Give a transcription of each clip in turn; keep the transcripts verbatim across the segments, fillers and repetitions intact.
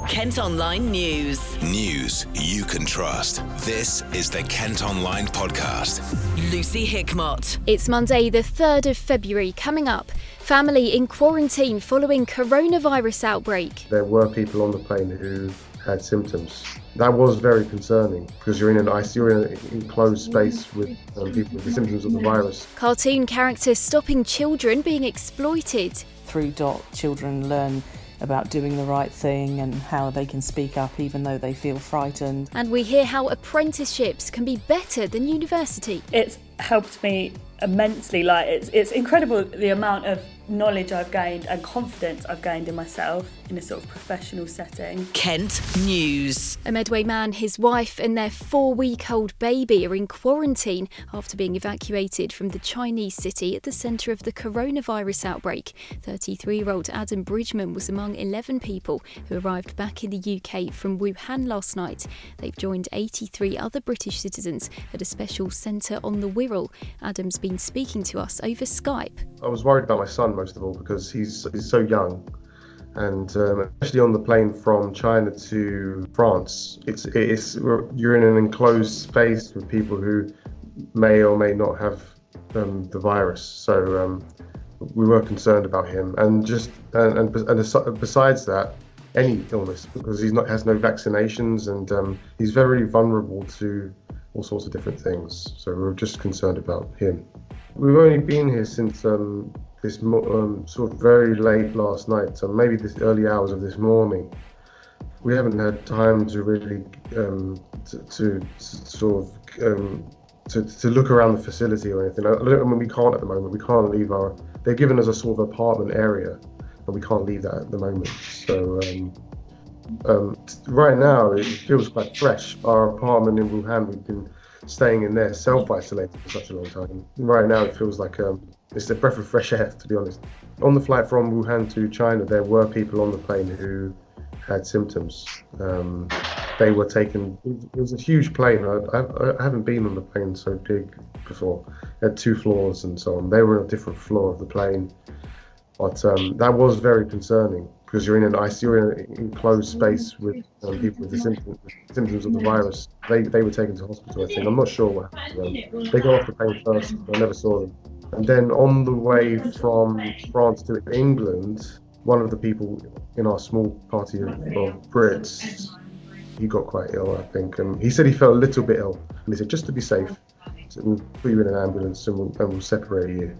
Kent Online News. News you can trust. This is the Kent Online Podcast. Lucy Hickmott. It's Monday, the third of February. Coming up, family in quarantine following coronavirus outbreak. There were people on the plane who had symptoms. That was very concerning because you're in an I C U, you're in an enclosed space with um, people with the symptoms of the virus. Cartoon characters stopping children being exploited. Through Dot, children learn about doing the right thing and how they can speak up even though they feel frightened. And we hear how apprenticeships can be better than university. It's helped me immensely. Like it's it's incredible the amount of knowledge I've gained and confidence I've gained in myself in a sort of professional setting. Kent News. A Medway man, his wife and their four-week-old baby are in quarantine after being evacuated from the Chinese city at the centre of the coronavirus outbreak. thirty-three-year-old Adam Bridgman was among eleven people who arrived back in the U K from Wuhan last night. They've joined eighty-three other British citizens at a special centre on the Wirral. Adam's been speaking to us over Skype. I was worried about my son most of all because he's he's so young, and um, especially on the plane from China to France, it's it's you're in an enclosed space with people who may or may not have um, the virus. So um, we were concerned about him, and just and, and and besides that, any illness, because he's not has no vaccinations, and um, he's very vulnerable to all sorts of different things. So we were just concerned about him. We've only been here since um, this mo- um, sort of very late last night, so maybe this early hours of this morning. We haven't had time to really um, to, to, to sort of um, to, to look around the facility or anything. I, I mean, we can't at the moment. We can't leave our. They've given us a sort of apartment area, and we can't leave that at the moment. So um, um, right now it feels quite fresh. Our apartment in Wuhan, we've been staying in there, self-isolated for such a long time. Right now it feels like um, it's a breath of fresh air, to be honest. On the flight from Wuhan to China, there were people on the plane who had symptoms. Um, they were taken, it was a huge plane. I, I, I haven't been on a plane so big before. It had two floors and so on. They were on a different floor of the plane. But um, that was very concerning because you're in an I C U, you're in an enclosed space with um, people with the symptoms, symptoms of the virus. They they were taken to hospital, I think. I'm not sure what happened to them. They got off the plane first. I never saw them. And then on the way from France to England, one of the people in our small party of, of Brits, he got quite ill, I think. And he said he felt a little bit ill. And he said, just to be safe, so we'll put you in an ambulance and we'll, and we'll separate you.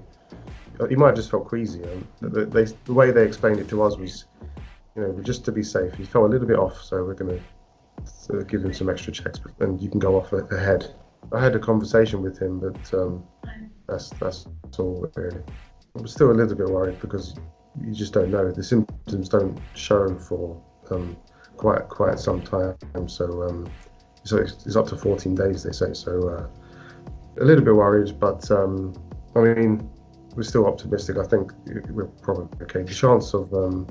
He might have just felt queasy. And the, they, the way they explained it to us was, you know, just to be safe. He felt a little bit off, so we're going to uh, give him some extra checks, and you can go off ahead. I had a conversation with him, but um, that's that's all really. I'm still a little bit worried because you just don't know. The symptoms don't show for um, quite quite some time, so um, so it's, it's up to fourteen days, they say. So uh, a little bit worried, but um, I mean, we're still optimistic. I think we're probably okay. The chance of um,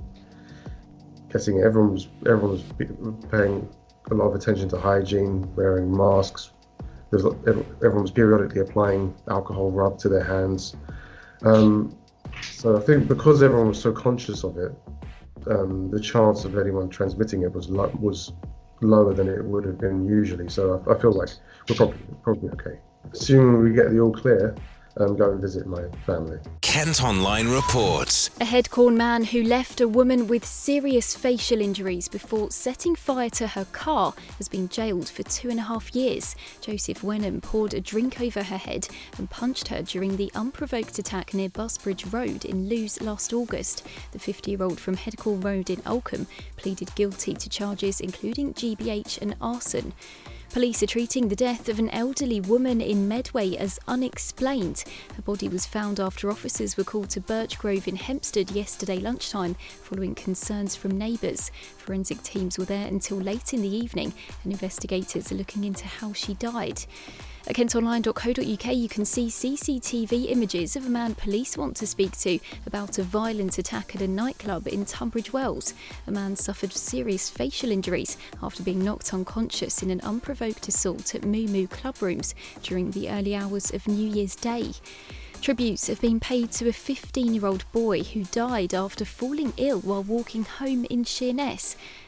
getting it, everyone's everyone's paying a lot of attention to hygiene, wearing masks. There's everyone was periodically applying alcohol rub to their hands. Um, so I think because everyone was so conscious of it, um, the chance of anyone transmitting it was lo- was lower than it would have been usually. So I, I feel like we're probably probably okay. Assuming we get the all clear, um, go and visit my family. Kent Online reports. A Headcorn man who left a woman with serious facial injuries before setting fire to her car has been jailed for two and a half years. Joseph Wenham poured a drink over her head and punched her during the unprovoked attack near Busbridge Road in Lewes last August. The fifty-year-old from Headcorn Road in Oldham pleaded guilty to charges including G B H and arson. Police are treating the death of an elderly woman in Medway as unexplained. Her body was found after officers were called to Birchgrove in Hempstead yesterday lunchtime following concerns from neighbours. Forensic teams were there until late in the evening and investigators are looking into how she died. At kent online dot co dot uk you can see C C T V images of a man police want to speak to about a violent attack at a nightclub in Tunbridge Wells. A man suffered serious facial injuries after being knocked unconscious in an unprovoked assault at Moo Moo club rooms during the early hours of New Year's Day. Tributes have been paid to a fifteen-year-old boy who died after falling ill while walking home in Sheerness.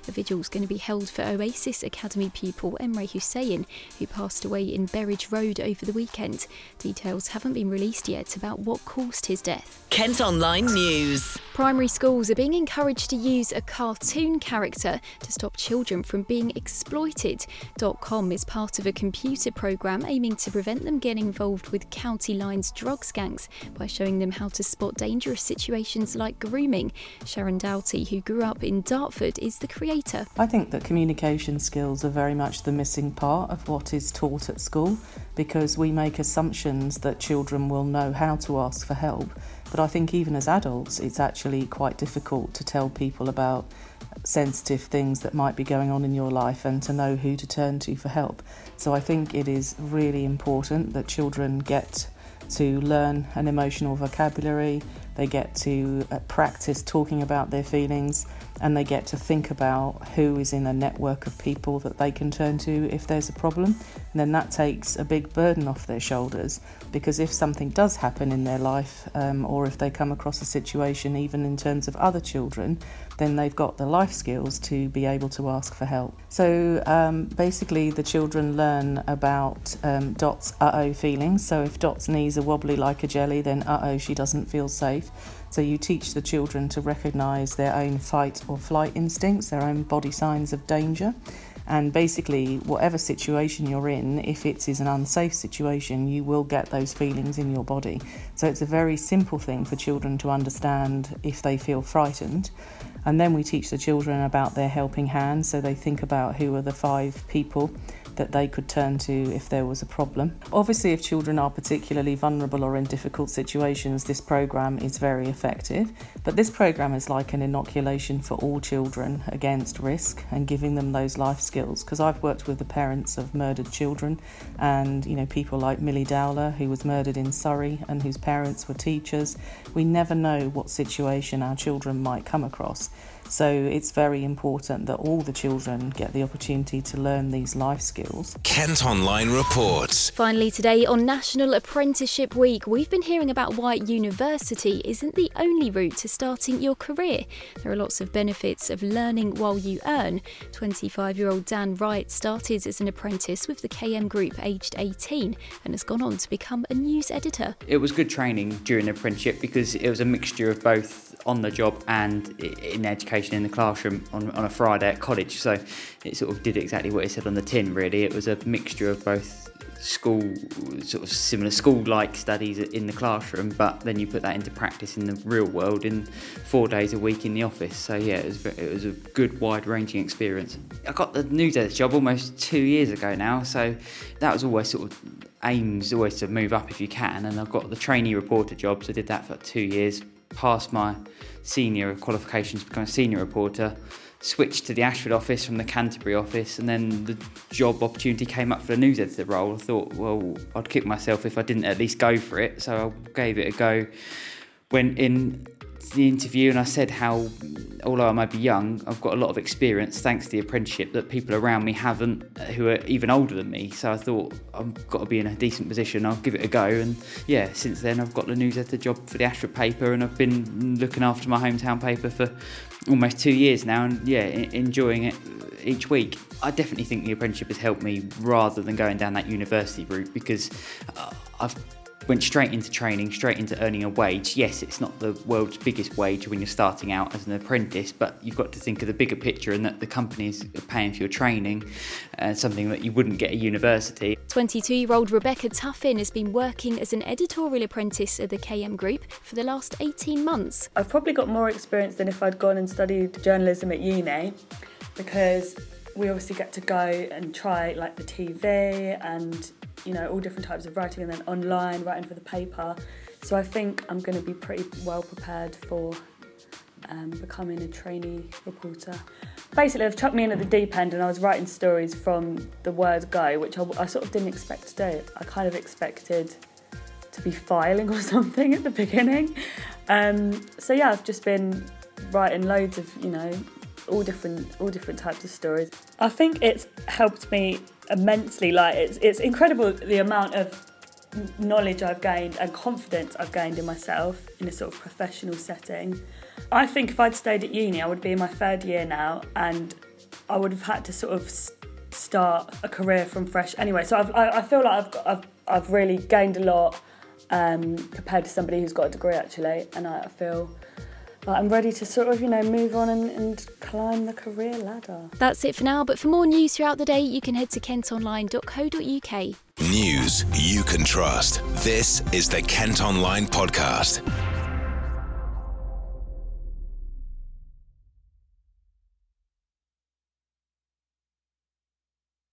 A vigil's going to be held for Oasis Academy pupil Emre Hussein, who passed away in Berridge Road over the weekend. Details haven't been released yet about what caused his death. Kent Online News. Primary schools are being encouraged to use a cartoon character to stop children from being exploited. Dotcom is part of a computer programme aiming to prevent them getting involved with County Line's drugs gangs by showing them how to spot dangerous situations like grooming. Sharon Doughty, who grew up in Dartford, is the creator. I think that communication skills are very much the missing part of what is taught at school, because we make assumptions that children will know how to ask for help. But I think even as adults, it's actually quite difficult to tell people about sensitive things that might be going on in your life and to know who to turn to for help. So I think it is really important that children get to learn an emotional vocabulary, they get to uh, practice talking about their feelings, and they get to think about who is in a network of people that they can turn to if there's a problem. And then that takes a big burden off their shoulders, because if something does happen in their life, um, or if they come across a situation even in terms of other children, then they've got the life skills to be able to ask for help. So um, basically the children learn about um, Dot's uh-oh feelings. So if Dot's knees are wobbly like a jelly, then uh-oh, she doesn't feel safe. So you teach the children to recognise their own fight or flight instincts, their own body signs of danger. And basically, whatever situation you're in, if it is an unsafe situation, you will get those feelings in your body. So it's a very simple thing for children to understand if they feel frightened. And then we teach the children about their helping hand, so they think about who are the five people that they could turn to if there was a problem. Obviously, if children are particularly vulnerable or in difficult situations, this programme is very effective. But this programme is like an inoculation for all children against risk and giving them those life skills. Because I've worked with the parents of murdered children, and you know, people like Millie Dowler, who was murdered in Surrey and whose parents were teachers. We never know what situation our children might come across. So it's very important that all the children get the opportunity to learn these life skills. Kent Online reports. Finally today on National Apprenticeship Week, we've been hearing about why university isn't the only route to starting your career. There are lots of benefits of learning while you earn. twenty-five-year-old Dan Wright started as an apprentice with the K M Group aged eighteen and has gone on to become a news editor. It was good training during the apprenticeship because it was a mixture of both on the job and in education in the classroom on, on a Friday at college. So it sort of did exactly what it said on the tin, really. It was a mixture of both school, sort of similar school-like studies in the classroom, but then you put that into practice in the real world in four days a week in the office. So yeah, it was, it was a good wide-ranging experience. I got the news editor job almost two years ago now, so that was always sort of aims always to move up if you can, and I've got the trainee reporter job, so I did that for two years, passed my senior qualifications to become a senior reporter, switched to the Ashford office from the Canterbury office, and then the job opportunity came up for the news editor role. I thought, well, I'd kick myself if I didn't at least go for it, so I gave it a go. Went in the interview and I said how, although I might be young, I've got a lot of experience thanks to the apprenticeship that people around me haven't, who are even older than me. So I thought, I've got to be in a decent position, I'll give it a go. And yeah, since then I've got the news editor job for the Ashford paper, and I've been looking after my hometown paper for almost two years now, and yeah, enjoying it each week. I definitely think the apprenticeship has helped me rather than going down that university route, because uh, I've went straight into training, straight into earning a wage. Yes, it's not the world's biggest wage when you're starting out as an apprentice, but you've got to think of the bigger picture and that the companies are paying for your training, uh, something that you wouldn't get at university. twenty-two-year-old Rebecca Tuffin has been working as an editorial apprentice at the K M Group for the last eighteen months. I've probably got more experience than if I'd gone and studied journalism at uni, because we obviously get to go and try like the T V and, you know, all different types of writing, and then online writing for the paper. So I think I'm going to be pretty well prepared for um, becoming a trainee reporter. Basically, they've chucked me in at the deep end and I was writing stories from the word go, which I, I sort of didn't expect to do. I kind of expected to be filing or something at the beginning. Um, so yeah, I've just been writing loads of, you know, all different all different types of stories. I think it's helped me immensely. Like it's it's incredible the amount of knowledge I've gained and confidence I've gained in myself in a sort of professional setting. I think if I'd stayed at uni, I would be in my third year now, and I would have had to sort of start a career from fresh anyway. So I've, I, I feel like I've, got, I've I've really gained a lot um, compared to somebody who's got a degree actually, and I feel like I'm ready to sort of, you know, move on and, and climb the career ladder. That's it for now, but for more news throughout the day, you can head to kent online dot co dot uk. News you can trust. This is the Kent Online Podcast.